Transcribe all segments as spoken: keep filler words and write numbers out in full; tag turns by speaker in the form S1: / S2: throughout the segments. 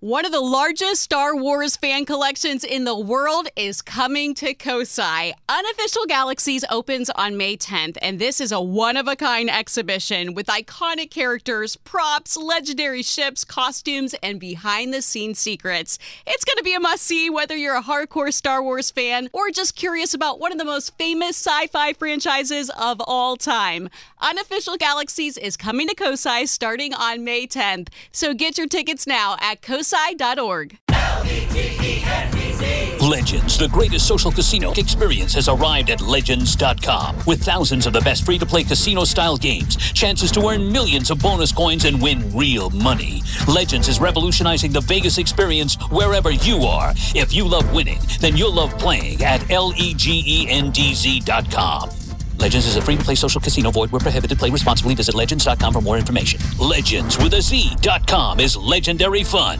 S1: One of the largest Star Wars fan collections in the world is coming to Kosai. Unofficial Galaxies opens on May tenth, and this is a one-of-a-kind exhibition with iconic characters, props, legendary ships, costumes, and behind-the-scenes secrets. It's going to be a must-see whether you're a hardcore Star Wars fan or just curious about one of the most famous sci-fi franchises of all time. Unofficial Galaxies is coming to Kosai starting on May tenth, so get your tickets now at kosai dot org.
S2: Legends, the greatest social casino experience, has arrived at legends dot com. With thousands of the best free-to-play casino-style games, chances to earn millions of bonus coins and win real money. Legends is revolutionizing the Vegas experience wherever you are. If you love winning, then you'll love playing at legends dot com. Legends is a free-to-play social casino. Void where prohibited. Play responsibly. Visit legends dot com for more information. Legends with a Z dot com is legendary fun.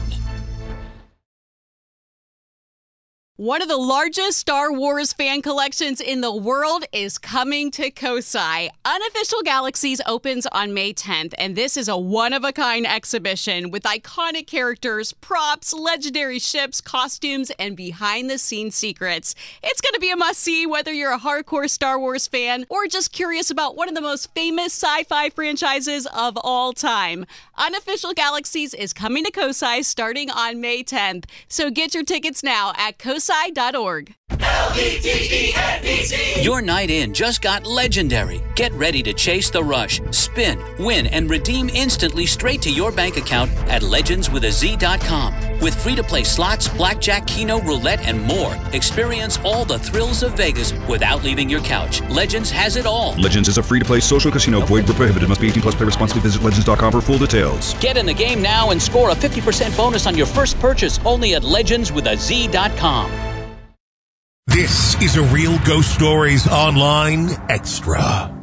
S1: One of the largest Star Wars fan collections in the world is coming to Kosai. Unofficial Galaxies opens on May tenth, and this is a one-of-a-kind exhibition with iconic characters, props, legendary ships, costumes, and behind-the-scenes secrets. It's going to be a must-see whether you're a hardcore Star Wars fan or just curious about one of the most famous sci-fi franchises of all time. Unofficial Galaxies is coming to Kosai starting on May tenth, so get your tickets now at kosai dot org.
S2: Your night in just got legendary. Get ready to chase the rush, spin, win, and redeem instantly straight to your bank account at legends with a Z dot com. With free-to-play slots, blackjack, keno, roulette, and more, experience all the thrills of Vegas without leaving your couch. Legends has it all.
S3: Legends is a free-to-play social casino. Void where prohibited. Must be eighteen plus. Play responsibly. Visit legends dot com for full details.
S2: Get in the game now and score a fifty percent bonus on your first purchase only at legends with a Z dot com.
S4: This is a Real Ghost Stories Online Extra.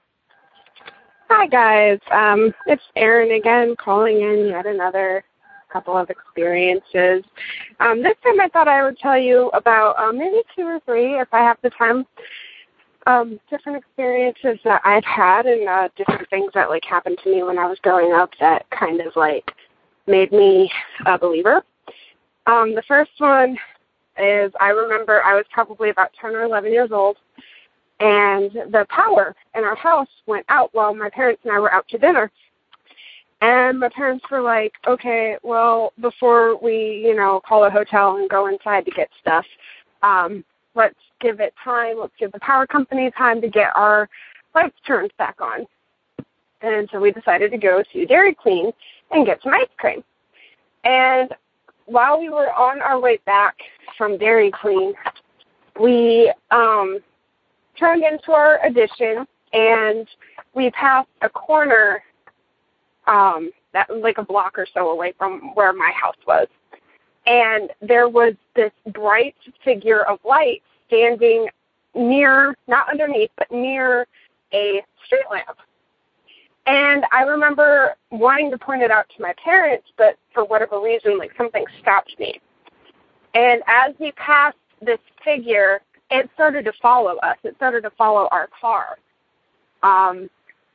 S5: Hi, guys. Um, it's Erin again, calling in yet another couple of experiences. Um, this time I thought I would tell you about um, maybe two or three, if I have the time, um, different experiences that I've had and uh, different things that, like, happened to me when I was growing up that kind of, like, made me a believer. Um, the first one is I remember I was probably about ten or eleven years old, and the power in our house went out while my parents and I were out to dinner. And my parents were like, okay, well, before we, you know, call a hotel and go inside to get stuff, um, let's give it time. Let's give the power company time to get our lights turned back on. And so we decided to go to Dairy Queen and get some ice cream. And while we were on our way back from Dairy Queen, we um, turned into our addition, and we passed a corner um, that like a block or so away from where my house was. And there was this bright figure of light standing near, not underneath, but near a street lamp. And I remember wanting to point it out to my parents, but for whatever reason, like, something stopped me. And as we passed this figure, it started to follow us. It started to follow our car. Um,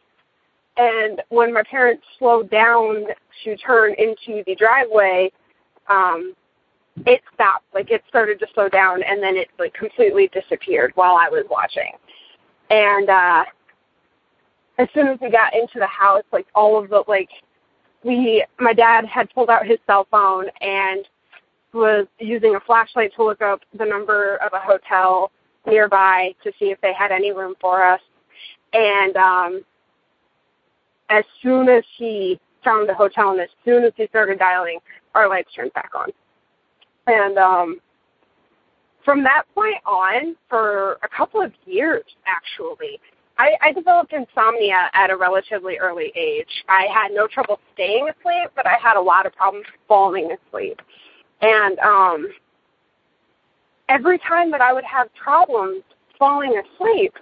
S5: and when my parents slowed down to turn into the driveway, um, it stopped. Like, it started to slow down, and then it, like, completely disappeared while I was watching. And, uh, as soon as we got into the house, like, all of the, like, we, my dad had pulled out his cell phone and was using a flashlight to look up the number of a hotel nearby to see if they had any room for us. And um, as soon as he found the hotel and as soon as he started dialing, our lights turned back on. And um, from that point on, for a couple of years, actually, I, I developed insomnia at a relatively early age. I had no trouble staying asleep, but I had a lot of problems falling asleep. And um, every time that I would have problems falling asleep,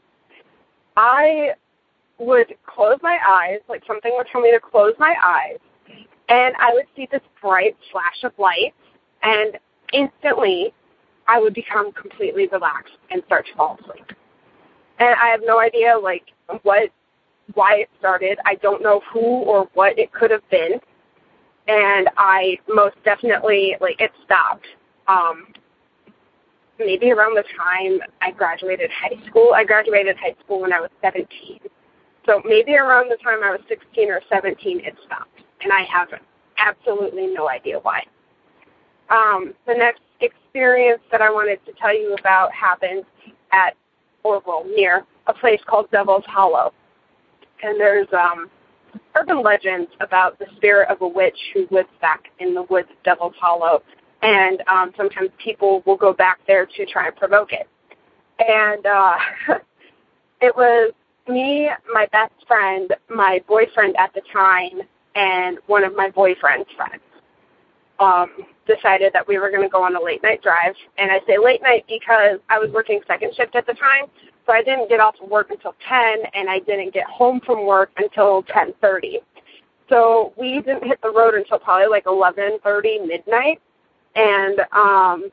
S5: I would close my eyes, like something would tell me to close my eyes, and I would see this bright flash of light, and instantly I would become completely relaxed and start to fall asleep. And I have no idea, like, what, why it started. I don't know who or what it could have been. and I most definitely, like, it stopped. Um, maybe around the time I graduated high school. I graduated high school when I was seventeen. So maybe around the time I was sixteen or seventeen, it stopped. And I have absolutely no idea why. Um, the next experience that I wanted to tell you about happened at, or well, near a place called Devil's Hollow. And there's um, urban legends about the spirit of a witch who lives back in the woods of Devil's Hollow. And um, sometimes people will go back there to try and provoke it. And uh, it was me, my best friend, my boyfriend at the time, and one of my boyfriend's friends um, decided that we were going to go on a late-night drive. And I say late night because I was working second shift at the time, so I didn't get off of work until ten, and I didn't get home from work until ten thirty. So we didn't hit the road until probably like eleven thirty, midnight. And um,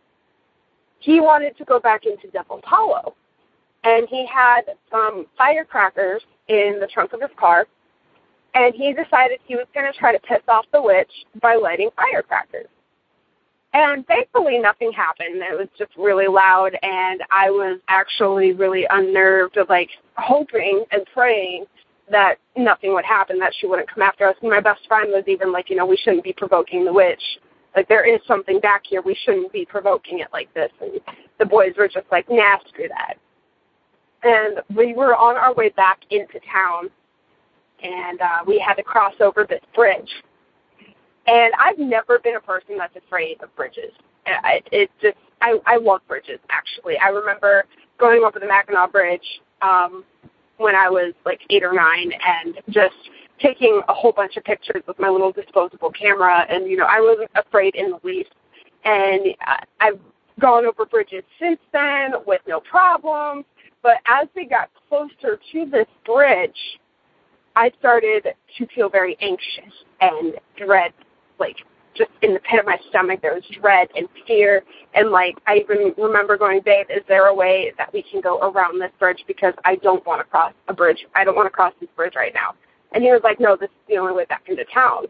S5: he wanted to go back into Devil's Hollow. And he had some firecrackers in the trunk of his car. And he decided he was going to try to piss off the witch by lighting firecrackers. And thankfully nothing happened. It was just really loud. And I was actually really unnerved, of like hoping and praying that nothing would happen, that she wouldn't come after us. And my best friend was even like, you know, we shouldn't be provoking the witch. Like, there is something back here. We shouldn't be provoking it like this. And the boys were just like, nah, screw that. And we were on our way back into town, and uh, we had to cross over this bridge. And I've never been a person that's afraid of bridges. I, it just, I, I love bridges, actually. I remember going over the Mackinac Bridge um, when I was like eight or nine, and just taking a whole bunch of pictures with my little disposable camera, and, you know, I wasn't afraid in the least. And I've gone over bridges since then with no problems, but as we got closer to this bridge, I started to feel very anxious and dread, like, just in the pit of my stomach. There was dread and fear, and, like, I even remember going, babe, is there a way that we can go around this bridge, because I don't want to cross a bridge. I don't want to cross this bridge right now. And he was like, no, this is the only way back into town.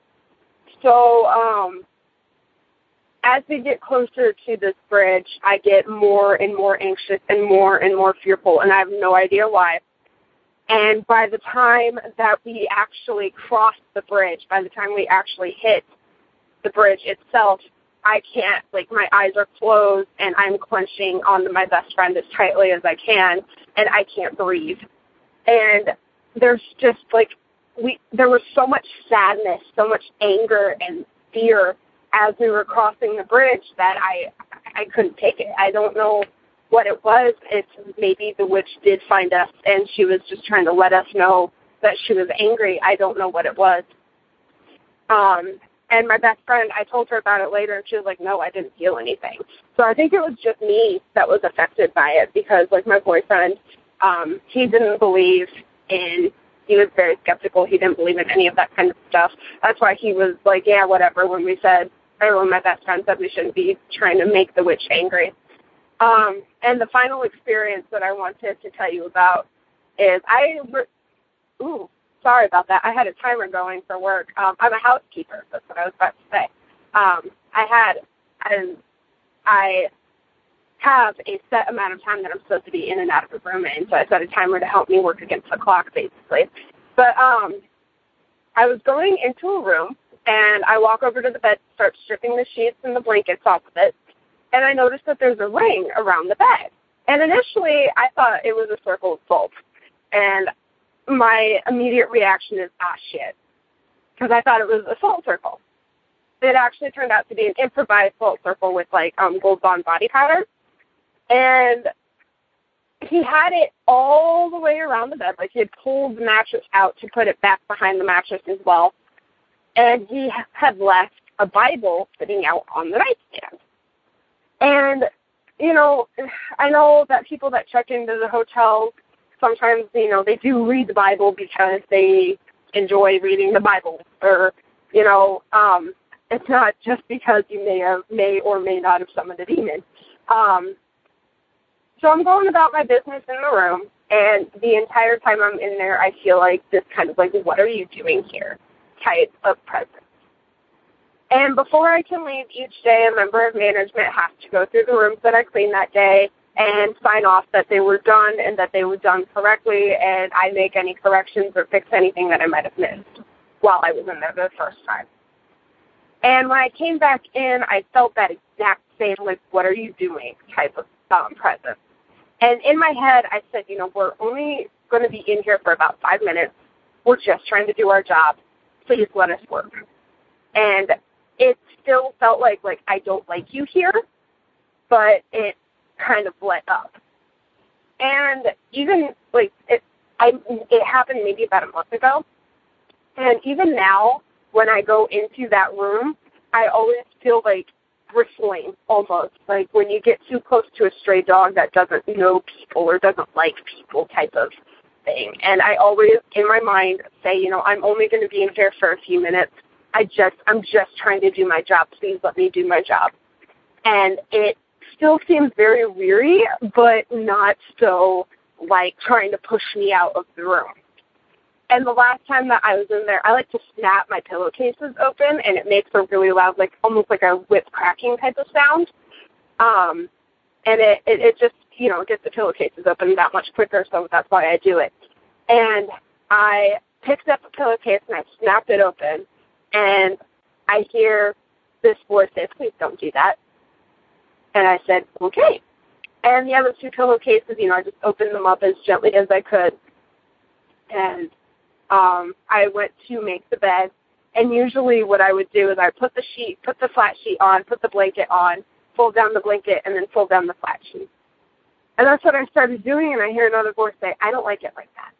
S5: So um, as we get closer to this bridge, I get more and more anxious and more and more fearful, and I have no idea why. And by the time that we actually cross the bridge, by the time we actually hit the bridge itself, I can't, like, my eyes are closed, and I'm clenching onto my best friend as tightly as I can, and I can't breathe. And there's just, like, we there was so much sadness, so much anger and fear as we were crossing the bridge that I I couldn't take it. I don't know what it was. It's maybe the witch did find us, and she was just trying to let us know that she was angry. I don't know what it was. Um, and my best friend, I told her about it later, and she was like, no, I didn't feel anything. So I think it was just me that was affected by it, because, like, my boyfriend, um, he didn't believe in, he was very skeptical. He didn't believe in any of that kind of stuff. That's why he was like, yeah, whatever, when we said, or when my best friend said we shouldn't be trying to make the witch angry. Um, and the final experience that I wanted to tell you about is I, re- ooh, sorry about that. I had a timer going for work. Um, I'm a housekeeper. That's what I was about to say. Um, I had, and I have a set amount of time that I'm supposed to be in and out of the room in, so I set a timer to help me work against the clock, basically. But um, I was going into a room, and I walk over to the bed, start stripping the sheets and the blankets off of it, and I noticed that there's a ring around the bed. And initially, I thought it was a circle of salt, and my immediate reaction is, ah, shit, because I thought it was a salt circle. It actually turned out to be an improvised salt circle with, like, um, Gold Bond body powder. And he had it all the way around the bed. Like, he had pulled the mattress out to put it back behind the mattress as well. And he had left a Bible sitting out on the nightstand. And, you know, I know that people that check into the hotels, sometimes, you know, they do read the Bible because they enjoy reading the Bible. Or, you know, um, it's not just because you may, have, may or may not have summoned a demon. Um, so I'm going about my business in the room, and the entire time I'm in there, I feel like this kind of like, what are you doing here type of presence. And before I can leave each day, a member of management has to go through the rooms that I cleaned that day and sign off that they were done and that they were done correctly, and I make any corrections or fix anything that I might have missed while I was in there the first time. And when I came back in, I felt that exact same, like, what are you doing type of um, presence. And in my head, I said, you know, we're only going to be in here for about five minutes. We're just trying to do our job. Please let us work. And it still felt like, like, I don't like you here, but it kind of let up. And even, like, it, I, it happened maybe about a month ago. And even now, when I go into that room, I always feel like bristling almost, like when you get too close to a stray dog that doesn't know people or doesn't like people type of thing. And I always, in my mind, say, you know, I'm only going to be in here for a few minutes. I just, I'm just trying to do my job. Please let me do my job. And it still seems very weary, but not so like trying to push me out of the room. And the last time that I was in there, I like to snap my pillowcases open, and it makes a really loud, like almost like a whip cracking type of sound. Um, and it, it, it just, you know, gets the pillowcases open that much quicker, so that's why I do it. And I picked up a pillowcase, and I snapped it open, and I hear this voice say, please don't do that. And I said, okay. And the other two pillowcases, you know, I just opened them up as gently as I could. And Um, I went to make the bed, and usually what I would do is I put the sheet, put the flat sheet on, put the blanket on, fold down the blanket, and then fold down the flat sheet. And that's what I started doing, and I hear another voice say, I don't like it like that.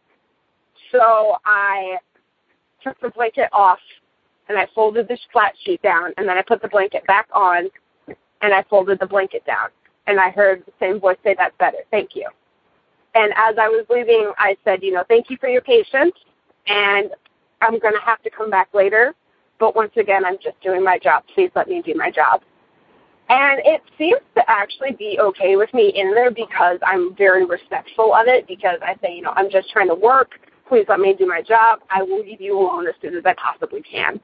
S5: So I took the blanket off, and I folded the flat sheet down, and then I put the blanket back on, and I folded the blanket down. And I heard the same voice say, that's better, thank you. And as I was leaving, I said, you know, thank you for your patience. And I'm going to have to come back later. But once again, I'm just doing my job. Please let me do my job. And it seems to actually be okay with me in there because I'm very respectful of it, because I say, you know, I'm just trying to work. Please let me do my job. I will leave you alone as soon as I possibly can.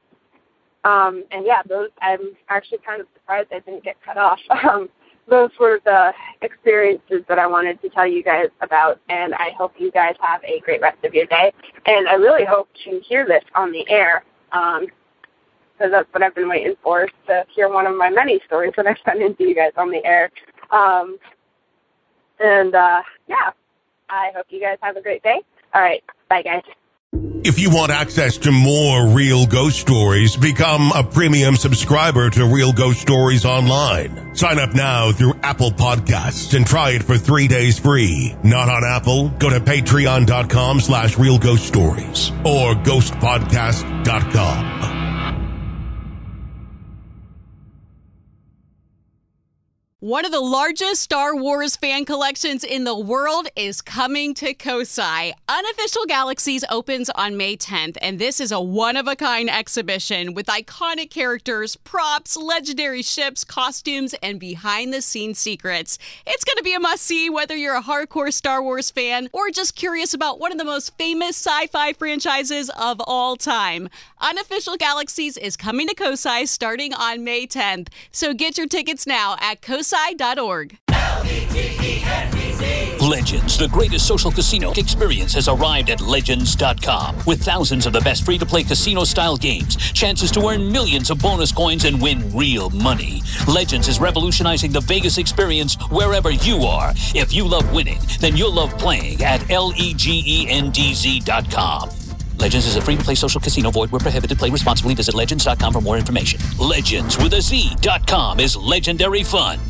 S5: Um, and, yeah, those I'm actually kind of surprised I didn't get cut off. Um, those were the experiences that I wanted to tell you guys about, and I hope you guys have a great rest of your day. And I really hope to hear this on the air, um, because that's what I've been waiting for, is to hear one of my many stories that I've sent into you guys on the air. Um, and, uh, yeah, I hope you guys have a great day. All right, bye, guys.
S4: If you want access to more Real Ghost Stories, become a premium subscriber to Real Ghost Stories Online. Sign up now through Apple Podcasts and try it for three days free. Not on Apple? Go to patreon.com slash Real Ghost Stories or ghost podcast dot com.
S1: One of the largest Star Wars fan collections in the world is coming to Kosai. Unofficial Galaxies opens on May tenth, and this is a one-of-a-kind exhibition with iconic characters, props, legendary ships, costumes, and behind-the-scenes secrets. It's going to be a must-see whether you're a hardcore Star Wars fan or just curious about one of the most famous sci-fi franchises of all time. Unofficial Galaxies is coming to Kosai starting on May tenth, so get your tickets now at kosai dot org.
S2: Legends, the greatest social casino experience, has arrived at legends dot com. With thousands of the best free-to-play casino-style games, chances to earn millions of bonus coins and win real money. Legends is revolutionizing the Vegas experience wherever you are. If you love winning, then you'll love playing at legends dot com. Legends is a free-to-play social casino. Void where prohibited. Play responsibly. Visit legends dot com for more information. Legends with a Z dot com is legendary fun.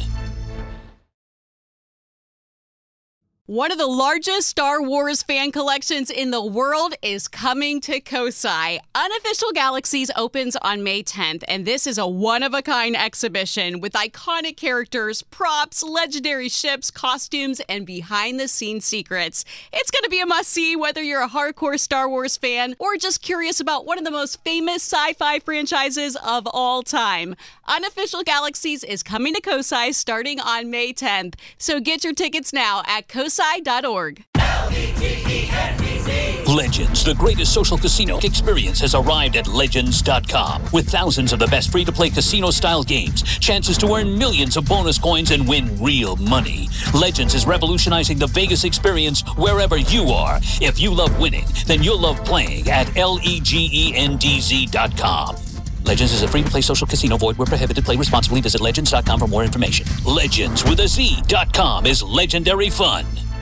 S1: One of the largest Star Wars fan collections in the world is coming to Kosai. Unofficial Galaxies opens on May tenth, and this is a one-of-a-kind exhibition with iconic characters, props, legendary ships, costumes, and behind-the-scenes secrets. It's going to be a must-see whether you're a hardcore Star Wars fan or just curious about one of the most famous sci-fi franchises of all time. Unofficial Galaxies is coming to Kosai starting on May tenth, so get your tickets now at kosai dot org.
S2: Legends, the greatest social casino experience, has arrived at Legends dot com. With thousands of the best free-to-play casino-style games, chances to earn millions of bonus coins and win real money. Legends is revolutionizing the Vegas experience wherever you are. If you love winning, then you'll love playing at Legends dot com. Legends is a free-to-play social casino. Void where prohibited. Play responsibly. Visit Legends dot com for more information. Legends with a Z dot com is legendary fun.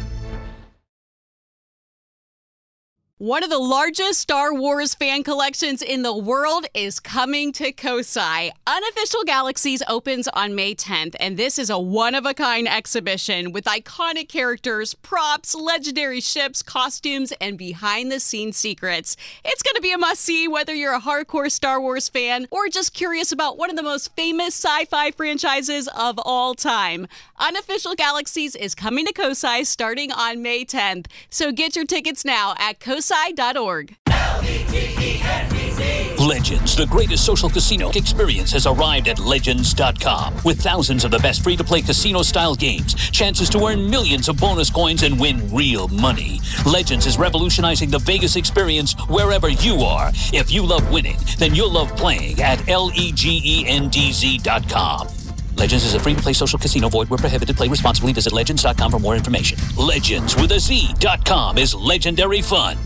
S1: One of the largest Star Wars fan collections in the world is coming to Kosai. Unofficial Galaxies opens on May tenth, and this is a one-of-a-kind exhibition with iconic characters, props, legendary ships, costumes, and behind-the-scenes secrets. It's going to be a must-see whether you're a hardcore Star Wars fan or just curious about one of the most famous sci-fi franchises of all time. Unofficial Galaxies is coming to Kosai starting on May tenth, so get your tickets now at Kosai dot org.
S2: Legends, the greatest social casino experience, has arrived at Legends dot com. With thousands of the best free-to-play casino-style games, chances to earn millions of bonus coins and win real money. Legends is revolutionizing the Vegas experience wherever you are. If you love winning, then you'll love playing at Legends dot com. Legends is a free-to-play social casino. Void where prohibited. Play responsibly. Visit Legends dot com for more information. Legends with a Z dot com is legendary fun.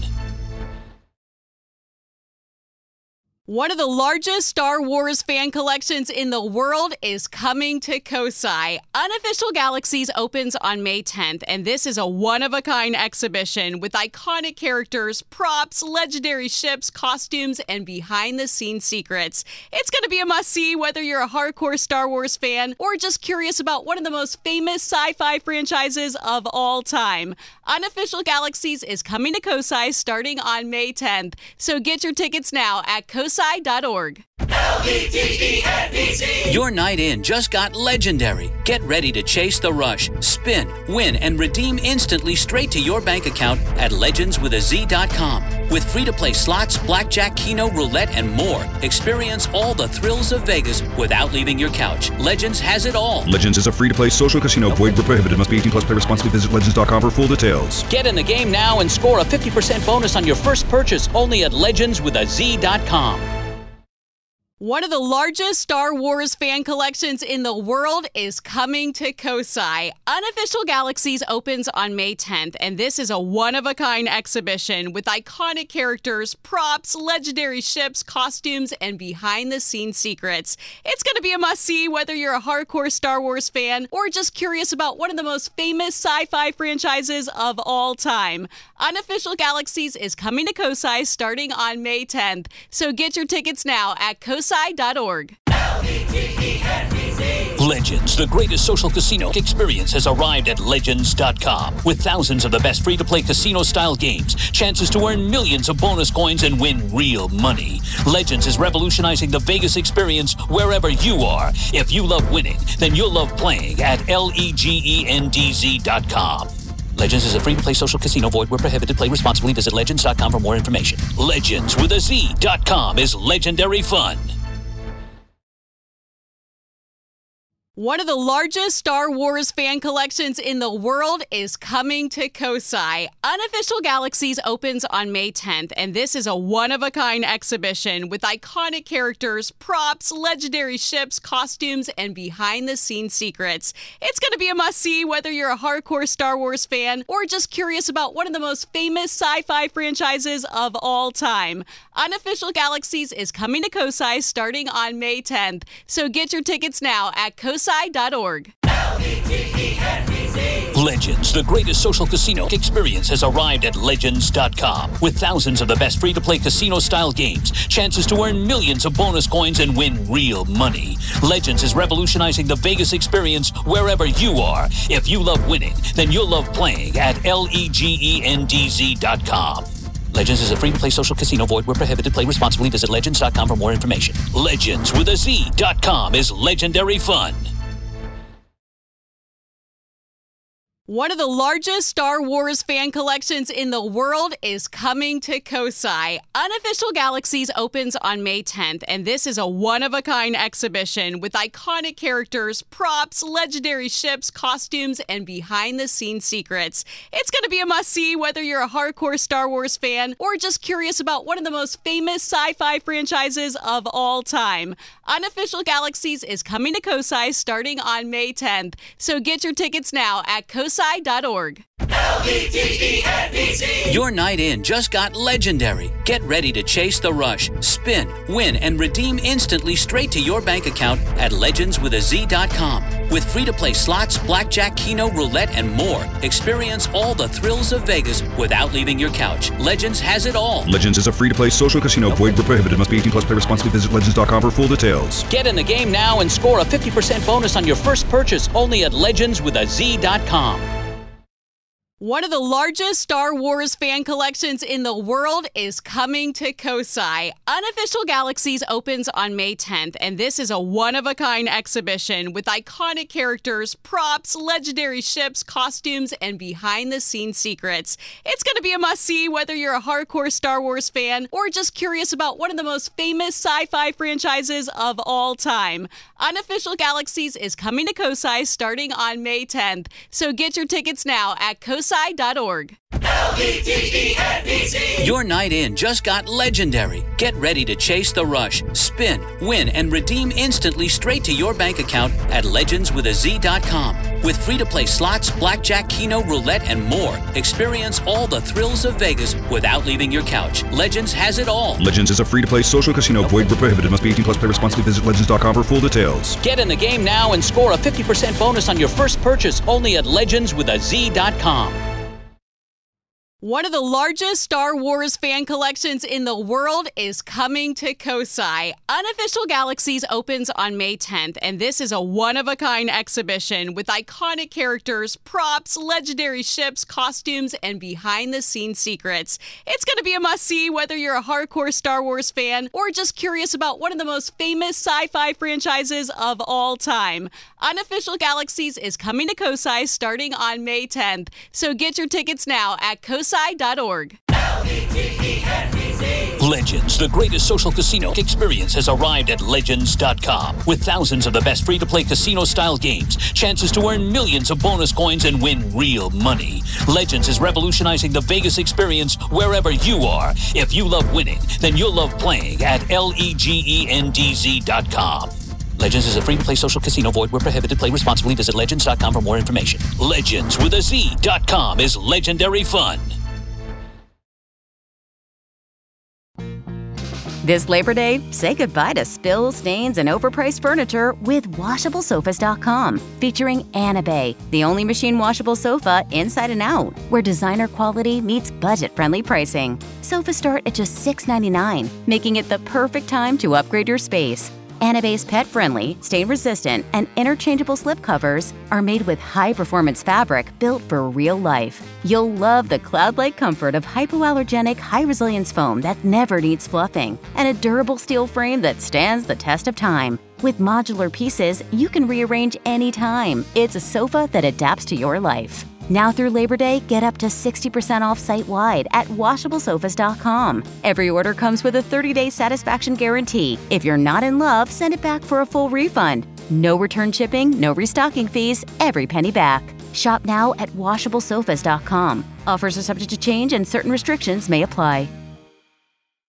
S1: One of the largest Star Wars fan collections in the world is coming to Kosai. Unofficial Galaxies opens on May tenth, and this is a one-of-a-kind exhibition with iconic characters, props, legendary ships, costumes, and behind-the-scenes secrets. It's going to be a must-see whether you're a hardcore Star Wars fan or just curious about one of the most famous sci-fi franchises of all time. Unofficial Galaxies is coming to Kosai starting on May tenth, so get your tickets now at Kosai dot org.
S6: Your night in just got legendary. Get ready to chase the rush, spin, win, and redeem instantly straight to your bank account at Legends with a Z dot com. With free-to-play slots, blackjack, keno, roulette, and more, experience all the thrills of Vegas without leaving your couch. Legends has it all.
S3: Legends is a free-to-play social casino. Void where prohibited. Must be eighteen plus. Play responsibly. Visit Legends dot com for full details.
S6: Get in the game now and score a fifty percent bonus on your first purchase only at Legends with a Z dot com.
S1: One of the largest Star Wars fan collections in the world is coming to Kosai. Unofficial Galaxies opens on May tenth, and this is a one-of-a-kind exhibition with iconic characters, props, legendary ships, costumes, and behind-the-scenes secrets. It's going to be a must-see whether you're a hardcore Star Wars fan or just curious about one of the most famous sci-fi franchises of all time. Unofficial Galaxies is coming to Kosai starting on May tenth, so get your tickets now at Kosai dot org.
S2: Legends, the greatest social casino experience, has arrived at Legends dot com. With thousands of the best free-to-play casino-style games, chances to earn millions of bonus coins and win real money. Legends is revolutionizing the Vegas experience wherever you are. If you love winning, then you'll love playing at Legends dot com. Legends is a free-to-play social casino. Void where prohibited. Play responsibly. Visit Legends dot com for more information. Legends with a Z dot com is legendary fun.
S1: One of the largest Star Wars fan collections in the world is coming to Kosai. Unofficial Galaxies opens on May tenth, and this is a one-of-a-kind exhibition with iconic characters, props, legendary ships, costumes, and behind-the-scenes secrets. It's going to be a must-see whether you're a hardcore Star Wars fan or just curious about one of the most famous sci-fi franchises of all time. Unofficial Galaxies is coming to Kosai starting on May tenth, so get your tickets now at Kosai dot org.
S2: Legends, the greatest social casino experience, has arrived at Legends dot com. With thousands of the best free-to-play casino-style games, chances to earn millions of bonus coins and win real money. Legends is revolutionizing the Vegas experience wherever you are. If you love winning, then you'll love playing at Legends dot com. Legends is a free-to-play social casino. Void where prohibited. Play responsibly. Visit Legends dot com for more information. Legends with a Z dot com is legendary fun.
S1: One of the largest Star Wars fan collections in the world is coming to Kosai. Unofficial Galaxies opens on May tenth, and this is a one-of-a-kind exhibition with iconic characters, props, legendary ships, costumes, and behind-the-scenes secrets. It's going to be a must-see whether you're a hardcore Star Wars fan or just curious about one of the most famous sci-fi franchises of all time. Unofficial Galaxies is coming to Kosai starting on May tenth, so get your tickets now at kosai dot org.
S6: L E G E N D Z. Your night in just got legendary. Get ready to chase the rush, spin, win, and redeem instantly straight to your bank account at legends with a z dot com. With free-to-play slots, blackjack, keno, roulette, and more, experience all the thrills of Vegas without leaving your couch. Legends has it all.
S3: Legends is a free-to-play social casino. Void where prohibited. Must be eighteen plus. Play responsibly. Visit legends dot com for full details.
S2: Get in the game now and score a fifty percent bonus on your first purchase only at legends with a z dot com.
S1: One of the largest Star Wars fan collections in the world is coming to Kosai. Unofficial Galaxies opens on May tenth, and this is a one-of-a-kind exhibition with iconic characters, props, legendary ships, costumes, and behind-the-scenes secrets. It's going to be a must-see whether you're a hardcore Star Wars fan or just curious about one of the most famous sci-fi franchises of all time. Unofficial Galaxies is coming to Kosai starting on May tenth, so get your tickets now at kosai dot org.
S6: L E G E N D Z. Your night in just got legendary. Get ready to chase the rush, spin, win, and redeem instantly straight to your bank account at legends with a z dot com. With free-to-play slots, blackjack, keno, roulette, and more, experience all the thrills of Vegas without leaving your couch. Legends has it all.
S3: Legends is a free-to-play social casino. Void where prohibited. Must be eighteen plus. Play responsibly. Visit legends dot com for full details.
S2: Get in the game now and score a fifty percent bonus on your first purchase only at legends with a z dot com.
S1: One of the largest Star Wars fan collections in the world is coming to Kosai. Unofficial Galaxies opens on May tenth, and this is a one-of-a-kind exhibition with iconic characters, props, legendary ships, costumes, and behind-the-scenes secrets. It's going to be a must-see whether you're a hardcore Star Wars fan or just curious about one of the most famous sci-fi franchises of all time. Unofficial Galaxies is coming to Kosai starting on May tenth, so get your tickets now at kosai dot org.
S2: Legends, the greatest social casino experience, has arrived at legends dot com. With thousands of the best free-to-play casino-style games, chances to earn millions of bonus coins and win real money. Legends is revolutionizing the Vegas experience wherever you are. If you love winning, then you'll love playing at legends dot com. Legends is a free-to-play social casino. Void where prohibited. Play responsibly. Visit legends dot com for more information. Legends with a Z dot com is legendary fun.
S7: This Labor Day, say goodbye to spills, stains, and overpriced furniture with washable sofas dot com, featuring Anabay, the only machine washable sofa inside and out, where designer quality meets budget-friendly pricing. Sofas start at just six ninety-nine, making it the perfect time to upgrade your space. Anabay's pet-friendly, stain-resistant, and interchangeable slip covers are made with high-performance fabric built for real life. You'll love the cloud-like comfort of hypoallergenic, high-resilience foam that never needs fluffing, and a durable steel frame that stands the test of time. With modular pieces, you can rearrange anytime. It's a sofa that adapts to your life. Now through Labor Day, get up to sixty percent off site-wide at washable sofas dot com. Every order comes with a thirty-day satisfaction guarantee. If you're not in love, send it back for a full refund. No return shipping, no restocking fees, every penny back. Shop now at washable sofas dot com. Offers are subject to change and certain restrictions may apply.